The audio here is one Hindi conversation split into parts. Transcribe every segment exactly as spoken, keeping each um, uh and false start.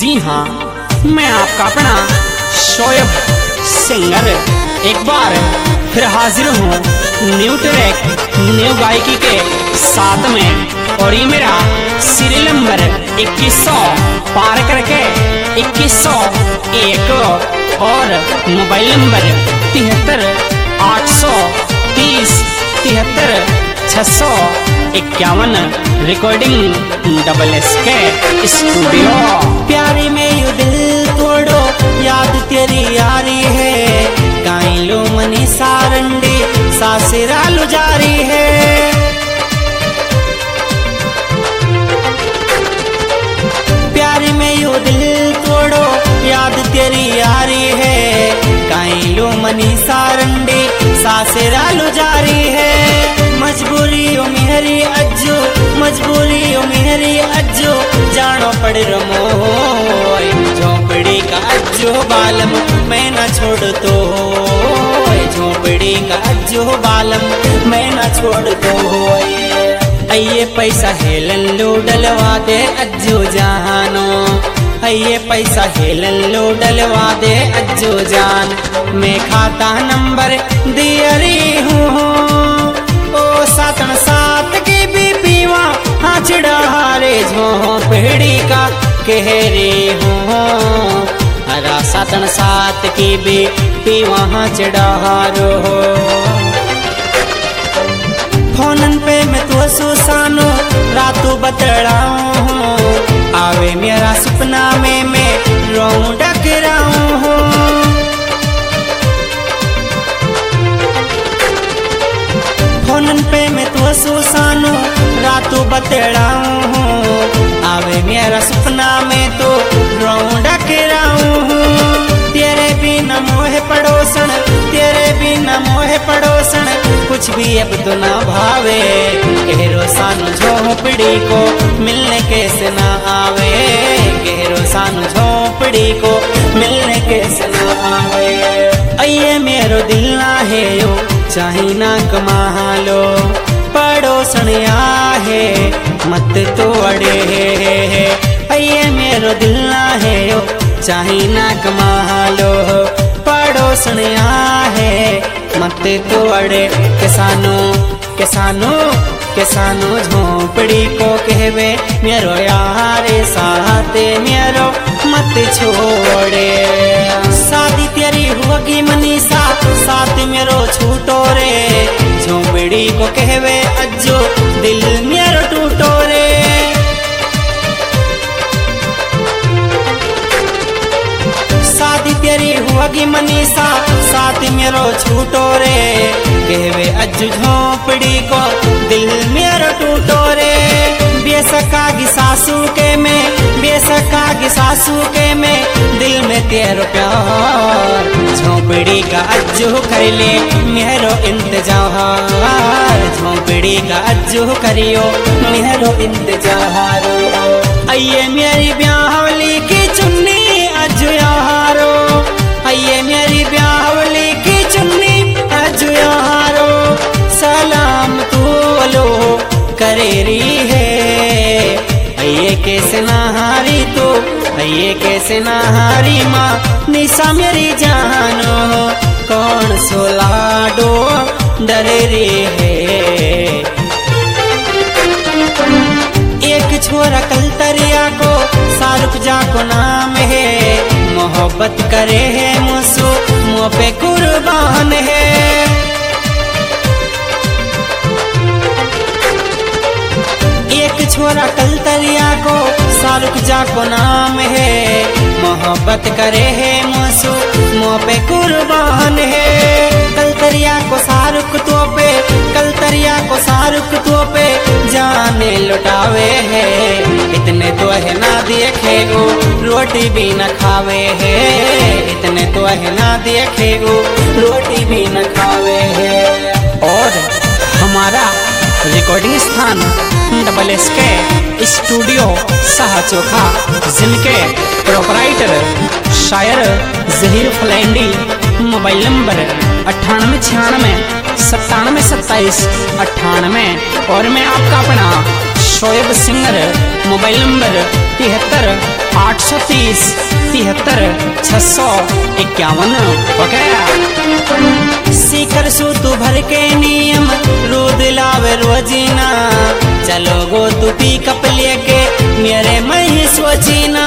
जी हाँ, मैं आपका अपना शोएब सिंगर एक बार फिर हाजिर हूँ न्यू ट्रैक न्यू गायकी के साथ में। और ये मेरा सीरियल नंबर इक्कीस सौ पार करके इक्कीस सौ एक और मोबाइल नंबर तिहत्तर आठ सौ तीस तिहत्तर छः सौ इक्यावन recording double S K studio. प्यारी में यू दिल तोड़ो याद तेरी यारी है, गाई लो मनी सारंडी सासिरालू जारी है। प्यारी में यू दिल तोड़ो याद तेरी यारी है, गाई लो मनी सारंडी सासिरालू जारी है। मजबूरी ओ मेरी अज्जो मजबूरी ओ मेरी अज्जो जानो पड़ रमो झोंपड़ी का अज्जो बालम मैं न छोड़ दो, झोंपड़ी का अज्जो बालम मैं न छोड़ दो। अये पैसा हेलन लो डलवा दे अज्जो जानो, अये पैसा हेलन लो डलवा दे अज्जो जान। मैं खाता नंबर दियरी हूँ ओ सातन सात की भी पीवा हाँ चिड़ारे झोंपड़ी का कह रे हूँ। अरा सातन सात की भी पीवा हाँ चिड़ारो हो। फोनन पे मैं तो सुसानो रातों बतड़ाऊँ हूँ, आवे मेरा सपना में मैं रोऊं डकराऊँ हूँ। फोनन पे मैं तो सुसानो रातों बतड़ाऊँ हूँ, आवे मेरा सपना में तो रोऊं डकराऊँ हूँ। तेरे बिना मोह पड़ोसन तेरे बिना मोह पड़ोसन कुछ भी अब तो ना भावे। गहरो सानु झोंपड़ी को मिलने कैसे ना आवे, गहरो सानु झोंपड़ी को मिलने कैसे ना आवे। अये मेरो दिल ना है यो चाहे ना कमा लो, पड़ोसन आहे मत तोड़े। अये मेरो दिल ना है यो चाहे ना कमा लो, पड़ोसन आहे मत तोड़े। किसानो किसानो किसानो झोंपड़ी को कहवे मेरो यार साथ मेरो मत छोड़े। शादी तेरी होगी मनीषा साथ मेरो छूटो रे, झोंपड़ी को कहवे अज्जो दिल मेरो टूटो रे। शादी तेरी होगी मनीषा साथ मेरो छूटो रे, कहवे अज्जो झोंपड़ी को दिल मेरो टूटो रे। बेसका की सासू के मैं बेसका की सासू के मैं दिल में तेरो प्यार, झोंपड़ी का अज्जो कर ले मेरो इंतजार, झोंपड़ी का अज्जो करियो मेरो इंतजार। अये मेरी ब्याहवली की चुन्नी अज्जो यारो, अये मेरी ब्याहवली की चुन्नी अज्जो यारो। सलाम तू लो करे रही है, अये कैसे नहारी तो अये कैसे नहारी माँ निशा मेरी जानो, कौन सो लाडो डरे रे है। एक छोरा कलतरिया को शाहरुख जा को नाम है, मोहब्बत करे है मुझसे मुँह पे कुर्बान है। एक छोरा कलतरिया को शाहरुख जा को नाम है, मोहब्बत करे है मुझसे मुँह पे कुर्बान है। कलतरिया को शाहरुख तो पे कलतरिया को शाहरुख तो पे जाने लुटावे है, इतने तो है ना देखे गो रोटी भी न खावे है, इतने तो है ना देखे गो रोटी भी न खावे है। और हमारा रिकॉर्डिंग स्थान double S K studio Shah Chokha, जिनके प्रोपराइटर शायर जहीर फलैंडी। मोबाइल नंबर अट्ठानवे छियानवे सत्तानवे सत्ताईस अट्ठानवे। और मैं आपका अपना शोएब सिंगर, मोबाइल नंबर तिहत्तर आठ सौ तीस तिहत्तर छह सौ इक्यावन ओके। सीकर सूतु भर के नियम रोद लावे रोजीना, चलो गो तू पिकअप लेके मेरे मही सोचीना।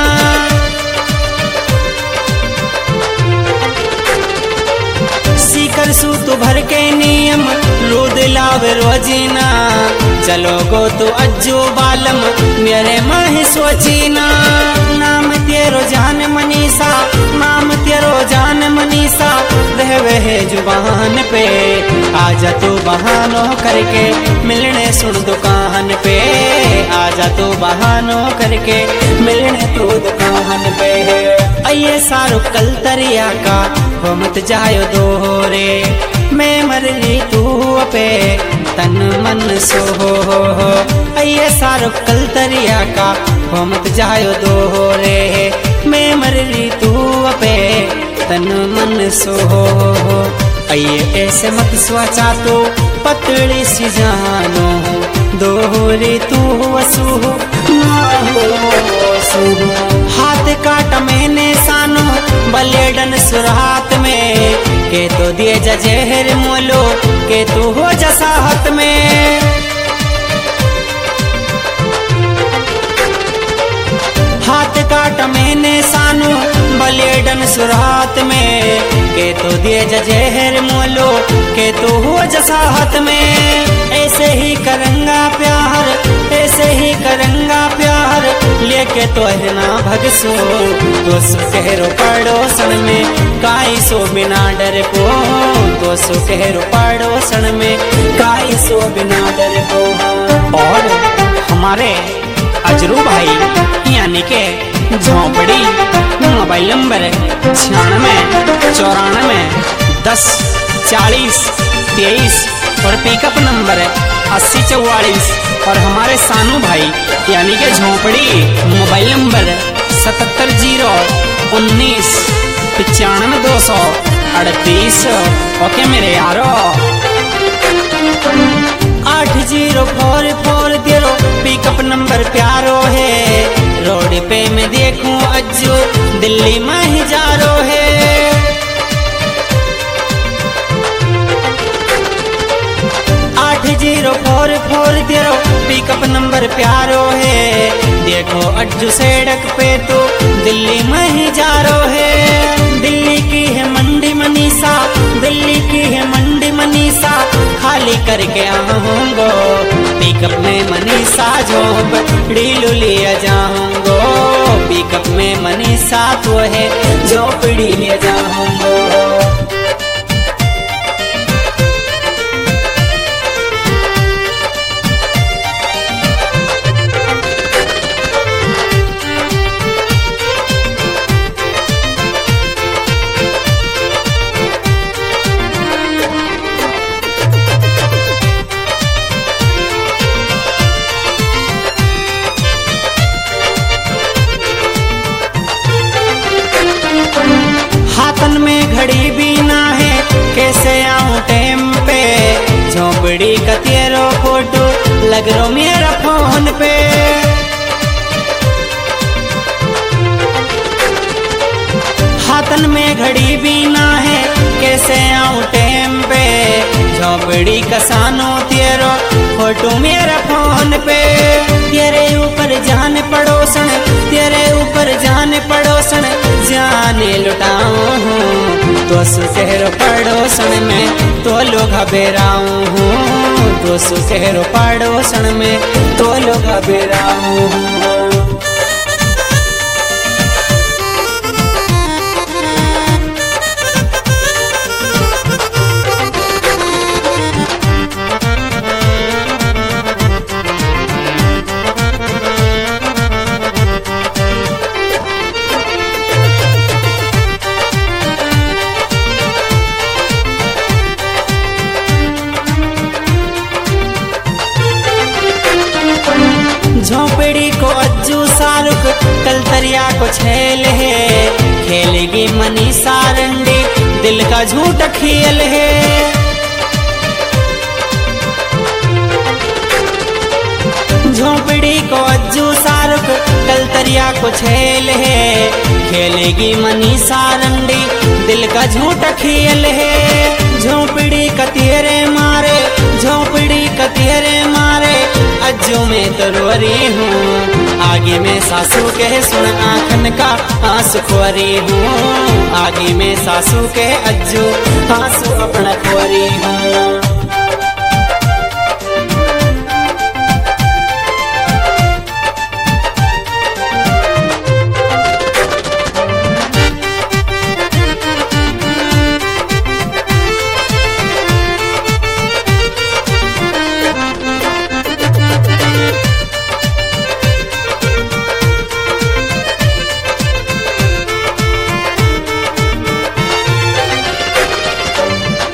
सीकर सूतु भर के नियम रोद लावे रोजीना, चलो गो तू अज्जू बालम मेरे मही सोचीना। नाम तेरो जान मनीषा, नाम तेरो जान मनीषा, रहवे है जुबान पे, आजा तू बहानों करके मिलने सुन दुकान पे, आजा तू बहानों करके मिलने तू दुकान पे। अये सारू कल तरिया का हो मत जायो दोहरे, मैं मर ली तू पे तन मन सो हो हो हो। अये सारू कल तरिया का हो मत जायो दोहरे, मैं मर ली तू पे तन मन सो हो हो। अये ऐसे मत सोचा तो पतली सी जानो, दोहरे तू वसू ना हो सुहो। हाथ काट मैंने सानो बलेडन सुरात में, के तो दिए जहर मोलो के तू हो जसाहत में। हाथ काट मैंने सानो बलेडन सुरात में, के तो दिए जहर मोलो के तू हो जसाहत में। ऐसे ही करूंगा प्यार, ऐसे ही करूंगा प्यार, लेके तो है ना भगसो तो सुकहरो पड़ोसन में, काई सो बिना डर को तो सुकहरो पड़ोसन में, काई सो बिना डर को। और हमारे अजरू भाई यानी के झोंपड़ी मोबाइल नंबर छियानवे चौरानवे दस चालीस तेईस और पिकअप नंबर अस्सी चौवालीस। और हमारे सानू भाई यानी के झोंपड़ी मोबाइल नंबर सतहत्तर जीरो उन्नीस पचानवे दो सौ अड़तीस ओके मेरे यारो। आठ जीरो फोर फोर तेरो पिकअप नंबर प्यारो है, रोड पे मैं देखूं अज्जू दिल्ली में ही जा रो है। आठ जीरो फोर फोर तेरो पिकअप नंबर प्यारो है, देखो अज्जू सड़क पे तो दिल्ली में ही जा रो है। दिल्ली की है मंडी मनीषा, दिल्ली की है मंडी मनीषा, खाली करके आऊंगो पिकअप में मनीषा जोब डीलू लिया जाऊंगो, पिकअप में मनीषा तो है झोपड़ी लिया जाऊंगो। हाथन में घड़ी भी ना है, कैसे आऊं टाइम पे, झोपड़ी का तेरो फोटो लग रो मेरा फोन पे। हाथन में घड़ी भी ना है, कैसे आऊं टाइम पे, झोपड़ी का सानो तेरो फोटो मेरा फोन पे। तेरे ऊपर जान पड़ोसन, तेरे ऊपर जान पड़ोसन, जाने लुटाऊं हूँ तो सुकहरो पड़ोसन में तो लोग बेराऊं हूँ, तो सुकहरो पड़ोसन में तो लोग बेराऊं हूँ। झोपड़ी को अज्जू शाहरुख कल तरिया को छेल है, खेलेगी मनीषा रंडी दिल का झूठ खेल है। झोपड़ी को अज्जू शाहरुख कल भितरिया को खेल है, खेलेगी मनीषा रंडी दिल का झूठ खेल है। झोपड़ी कतिहरे मारे, झोपड़ी कतिहरे मारे, अज्जू में तो रो रही हूँ, आगे में सासू के सुन आँखन का आंसू खोरी हूँ, आगे में सासू के अज्जू आंसू अपना खोरी हूँ।